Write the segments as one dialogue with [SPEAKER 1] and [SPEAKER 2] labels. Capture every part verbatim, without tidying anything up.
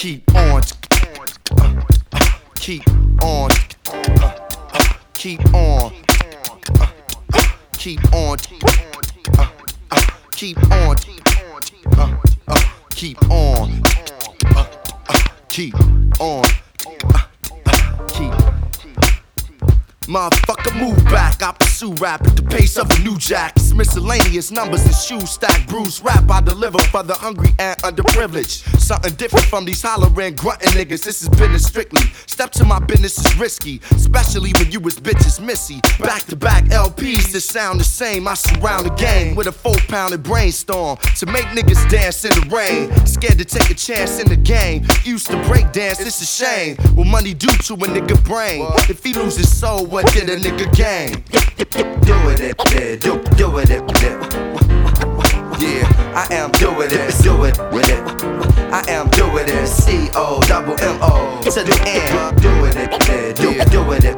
[SPEAKER 1] keep on, uh, uh, keep on, uh, uh, keep on, uh, uh, keep on, uh, uh, keep on, uh, uh, keep on, uh, uh, keep on, uh, uh, keep. Motherfucker, move back. I pursue rap at the pace of a new jack. It's miscellaneous numbers and shoes stack. Bruce rap I deliver for the hungry and underprivileged. Something different from these hollering, grunting niggas. This is business strictly. Step to my business is risky, especially when you was bitches missy. Back to back L Ps that sound the same. I surround the game with a four pounded brainstorm to make niggas dance in the rain. Scared to take a chance in the game. Used to break dance, it's a shame. What money do to a nigga brain? If he lose his soul, what did a nigga gain?
[SPEAKER 2] Do it, it, do, do it, it,
[SPEAKER 1] Yeah, I am
[SPEAKER 2] do it, it, do it with it.
[SPEAKER 1] I am
[SPEAKER 2] Do it, it, C O double M O
[SPEAKER 1] to the end.
[SPEAKER 2] Do it, it, do, do it, it.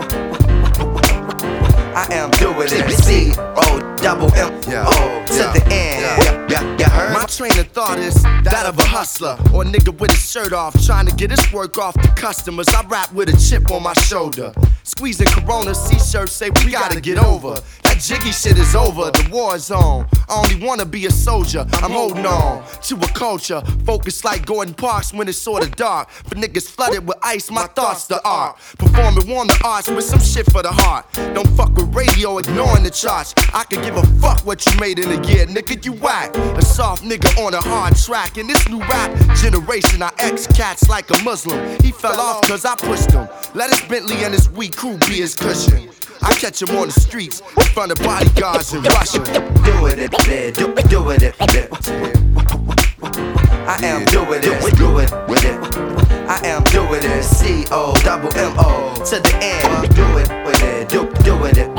[SPEAKER 1] I am
[SPEAKER 2] Do it, it, C O double M O to the end. Yeah, yeah, you heard?
[SPEAKER 1] My train of thought is that of a hustler or a nigga with his shirt off, trying to get his work off the customers. I rap with a chip on my shoulder, squeezing Corona C-shirts, say we gotta get over. That jiggy shit is over, the war is on. I only wanna be a soldier, I'm holding on to a culture focused like Gordon Parks when it's sorta dark. For niggas flooded with ice, my thoughts the art. Performing warm the arts with some shit for the heart. Don't fuck with radio, ignoring the charts. I could give a fuck what you made in a year, nigga, you whack. A soft nigga on a hard track. In this new rap generation, I ex-cats like a Muslim. He fell off cause I pushed him. Let his Bentley and his weak crew be his cushion. I catch him on the streets in front of bodyguards in Russia.
[SPEAKER 2] Do it, it, do, do it, it.
[SPEAKER 1] I am
[SPEAKER 2] Do it, it, do it with it.
[SPEAKER 1] I am
[SPEAKER 2] Do it, it, C O double M O
[SPEAKER 1] to the end.
[SPEAKER 2] Do it with it, do, do it, it.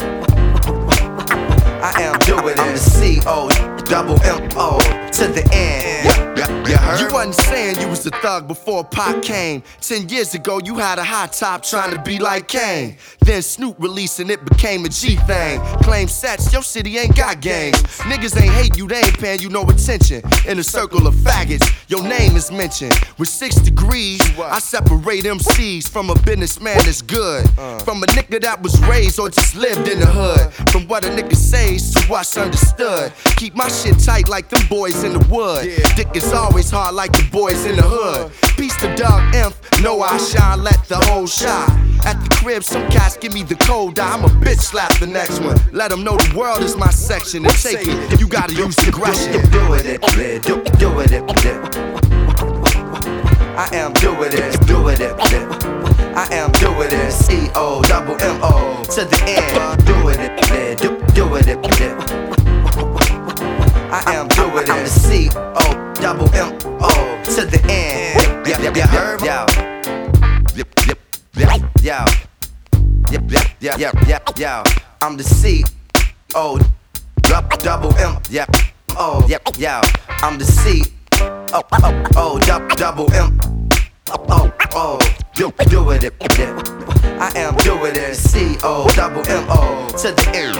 [SPEAKER 1] I am
[SPEAKER 2] Do it, it, C O double M O
[SPEAKER 1] to the end.
[SPEAKER 2] Yeah, you heard?
[SPEAKER 1] You wasn't saying you was a thug before Pac came. Ten years ago, you had a high top trying to be like Kane. Then Snoop released and it became a G thing. Claim sets, your city ain't got games. Niggas ain't hate you, they ain't paying you no attention. In a circle of faggots, your name is mentioned. With six degrees, I separate M Cs from a businessman that's good. From a nigga that was raised or just lived in the hood. From what a nigga says to what's understood. Keep my shit tight like them boys in the wood. Dick is always hard like the boys in the hood. Peace to Doug Inf, know I shine, let the whole shine. At the crib, some cats give me the cold eye. I'm a bitch slap the next one. Let them know the world is my section. And take it, you gotta use aggression.
[SPEAKER 2] Do it, it, do, do it, it.
[SPEAKER 1] I am
[SPEAKER 2] Do it, it, do it, it.
[SPEAKER 1] I am
[SPEAKER 2] Do it, it, C O double M O
[SPEAKER 1] to the end.
[SPEAKER 2] Do it, it, do, do it, it.
[SPEAKER 1] I am
[SPEAKER 2] Do it, it, C O double M O
[SPEAKER 1] to the end.
[SPEAKER 2] Yeah, yeah, you heard me?
[SPEAKER 1] Yo.
[SPEAKER 2] Yep, yep, yep, yo. Yep, yep, yep, yep, yep, yo. I'm the C O double M, yep, oh, yep, yo. I'm the C O O double M, oh, oh, do, do it, it.
[SPEAKER 1] I am
[SPEAKER 2] Do it, C O double M O
[SPEAKER 1] to the end.